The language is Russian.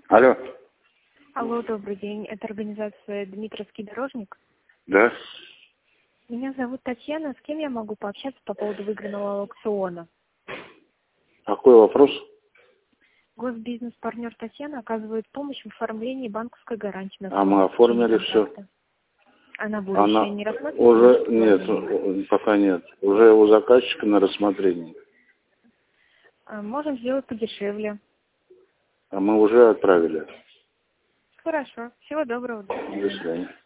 Алло. Алло, добрый день. Это организация «Дмитровский дорожник». Да. Меня зовут Татьяна. С кем я могу пообщаться по поводу выигранного аукциона? Какой вопрос? Госбизнес-партнер Татьяна оказывает помощь в оформлении банковской гарантии. А мы оформили все. А на будущее не рассматриваете? Уже нет, пока нет. Уже у заказчика на рассмотрении. Можем сделать подешевле. А мы уже отправили. Хорошо. Всего доброго. До свидания.